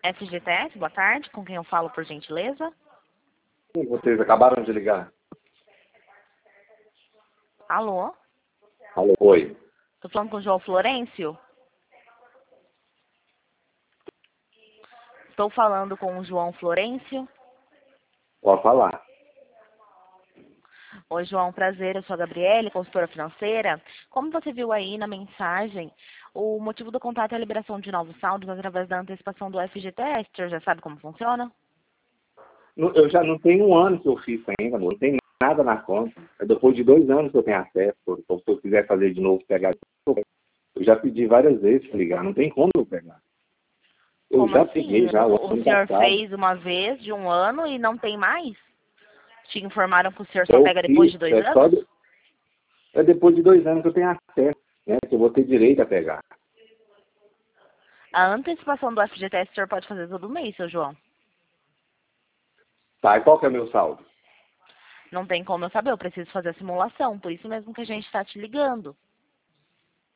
FGTS, boa tarde. Com quem eu falo, por gentileza? Sim, vocês acabaram de ligar. Alô? Alô, oi. Tô falando com o João Florencio? Estou falando com o João Florencio. Pode falar. Oi, João, prazer. Eu sou a Gabriele, consultora financeira. Como você viu aí na mensagem, o motivo do contato é a liberação de novos saldos através da antecipação do FGTS. O senhor já sabe como funciona? Eu já não tenho um ano que eu fiz ainda, amor. Não tem nada na conta. É depois de 2 anos que eu tenho acesso. Se eu quiser fazer de novo, pegar. Eu já pedi várias vezes para ligar. Não tem como eu pegar. Eu Como já assim? peguei já o O ano senhor passado. fez uma vez de um ano e não tem mais? Te informaram que o senhor só Eu pega depois fiz, de 2 anos? é depois de 2 anos que eu tenho acesso, né? Que eu vou ter direito a pegar. A antecipação do FGTS o senhor pode fazer todo mês, seu João. Tá, e qual que é o meu saldo? Não tem como eu saber, eu preciso fazer a simulação, por isso mesmo que a gente está te ligando.